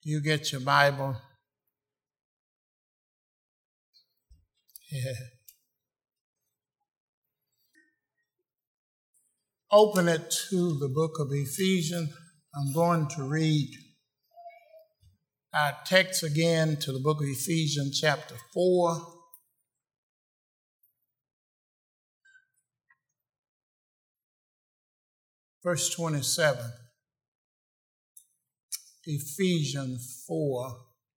You get your Bible. Yeah. Open it to the book of Ephesians. I'm going to read our text again to the book of Ephesians chapter 4. Verse 27. Ephesians 4.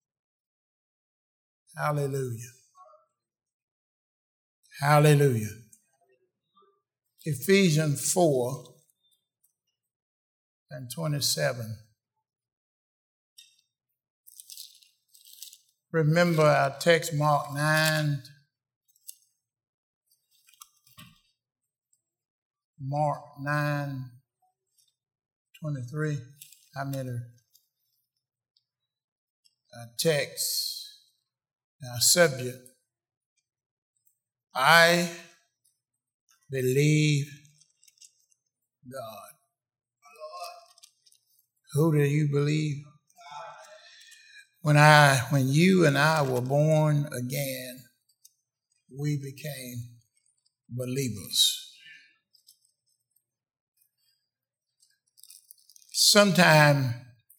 Hallelujah. Hallelujah. Ephesians 4 and 27. Remember our text, Mark 9. Mark 9:23. How many? Our text, our subject. I believe God. Who do you believe? When you and I were born again, we became believers. Sometimes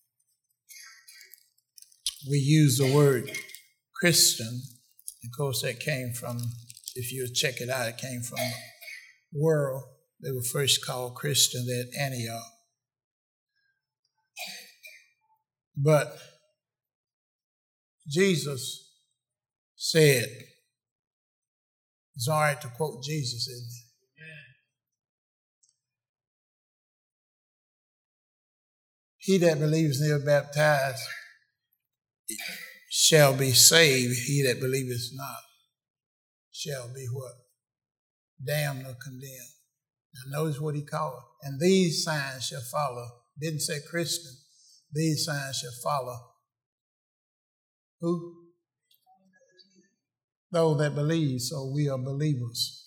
we use the word Christian. Of course, that came from, if you check it out, it came from the world. They were first called Christians at Antioch. But Jesus said, it's all right to quote Jesus, isn't it? He that believes and is baptized shall be saved. He that believeth not shall be what? Damned or condemned. Now notice what he called it. And these signs shall follow. Didn't say Christian. These signs shall follow. Who? Those that believe. So we are believers.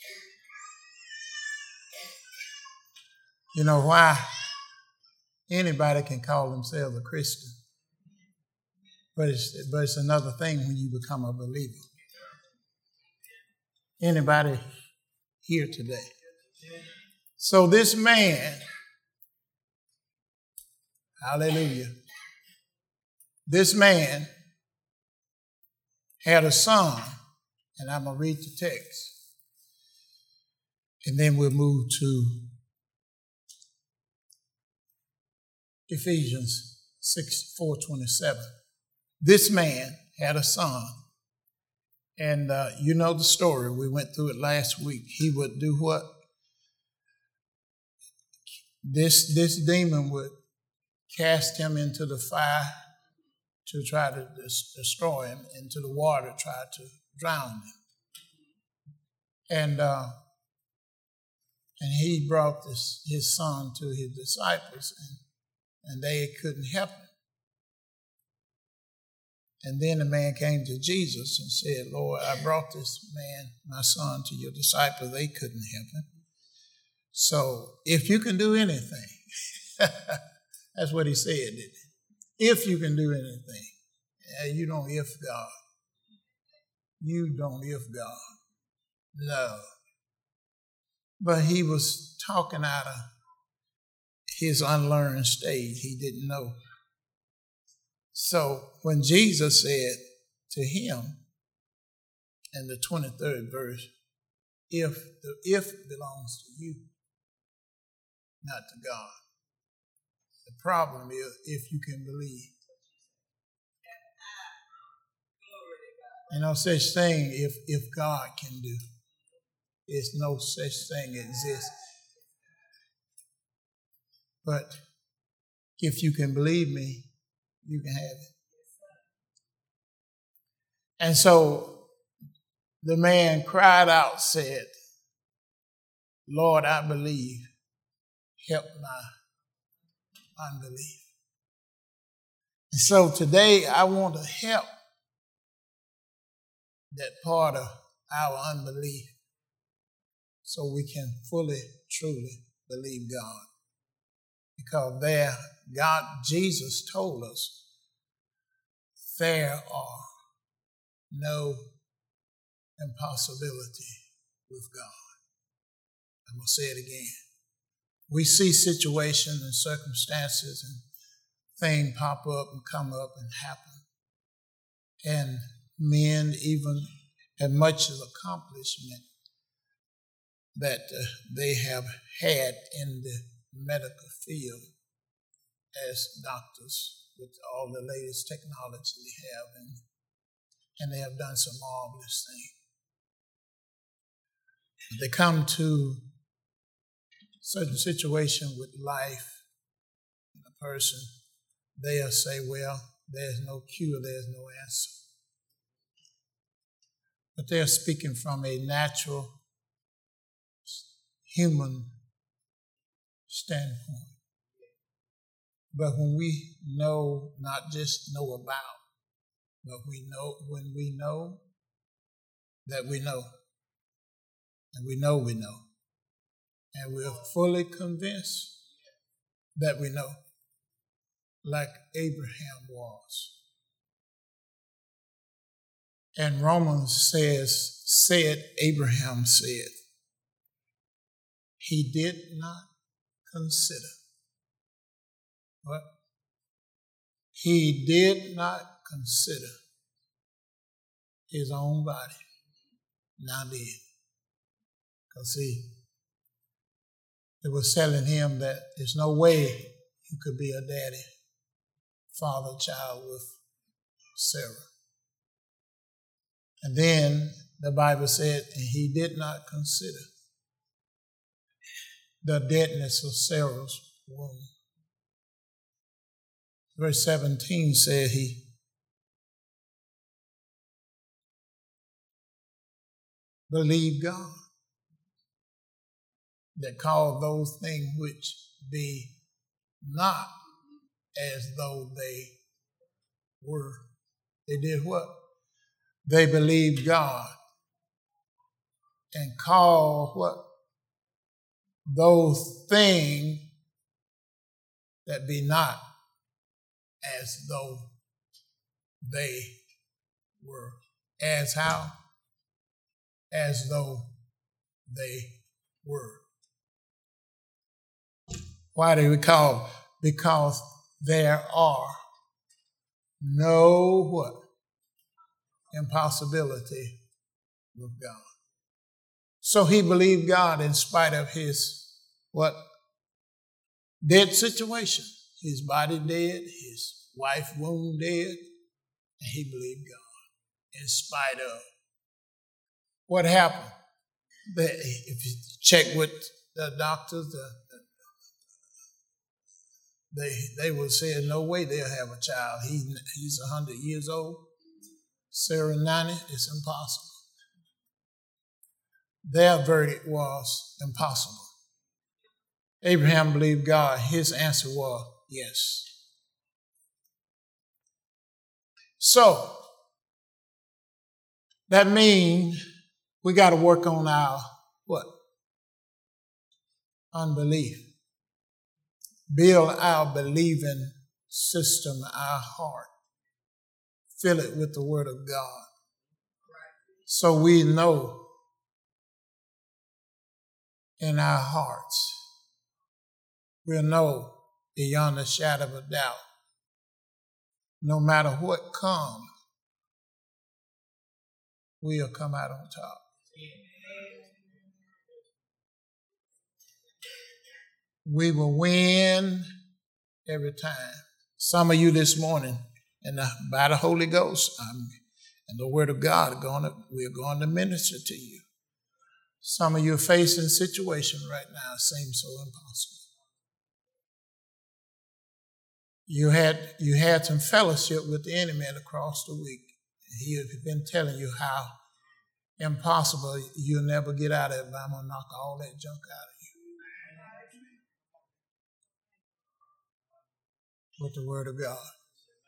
You know why? Anybody can call themselves a Christian. But it's another thing when you become a believer. Anybody here today? So this man, hallelujah, this man had a son, and I'm going to read the text. And then we'll move to Ephesians 4:27. This man had a son, and you know the story. We went through it last week. He would do what? This demon would cast him into the fire to try to destroy him, into the water, try to drown him. And he brought his son to his disciples, and they couldn't help him. And then the man came to Jesus and said, Lord, I brought this man, my son, to your disciples. They couldn't help him. So if you can do anything, that's what he said, didn't he? If you can do anything. You don't if God. You don't if God. No. But he was talking out of his unlearned state. He didn't know. So when Jesus said to him in the 23rd verse, if belongs to you, not to God. The problem is if you can believe. Ain't no such thing if God can do. There's no such thing exists. But if you can believe me, you can have it. And so the man cried out, said, Lord, I believe. Help my unbelief. And so today I want to help that part of our unbelief so we can fully, truly believe God. Because Jesus told us there are no impossibility with God. I'm going to say it again. We see situations and circumstances and things pop up and come up and happen. And men even have much of accomplishment that they have had in the medical field as doctors with all the latest technology they have, and they have done some marvelous things. They come to certain situation with life in a person, they'll say, well, there's no cure, there's no answer. But they're speaking from a natural human standpoint. But when we know, not just know about, but when we know that we know, and we know, and we're fully convinced that we know, like Abraham was. And Romans Abraham said, he did not consider. What? He did not consider his own body. Now did. Because see, it was telling him that there's no way you could be a daddy, father, child with Sarah. And then the Bible said, and he did not consider the deadness of Sarah's womb. Verse 17 said he believed God that called those things which be not as though they were. They did what? They believed God and called what? Those things that be not as though they were. As how? As though they were. Why do we call? Because there are no what? Impossibility with God. So he believed God in spite of his what? Dead situation. His body dead, his wife womb dead, and he believed God in spite of. What happened? If you check with the doctors, they would say, no way they'll have a child. He's 100 years old. Sarah 90, it's impossible. Their verdict was impossible. Abraham believed God. His answer was yes. So, that means we got to work on our what? Unbelief. Build our believing system, our heart. Fill it with the Word of God. So we know in our hearts, we'll know beyond a shadow of a doubt, no matter what comes, we'll come out on top. We will win every time. Some of you this morning, and by the Holy Ghost and the Word of God, we're going to minister to you. Some of you are facing situations right now that seem so impossible. You had some fellowship with the enemy across the week. He has been telling you how impossible you'll never get out of it, but I'm going to knock all that junk out of you with the Word of God.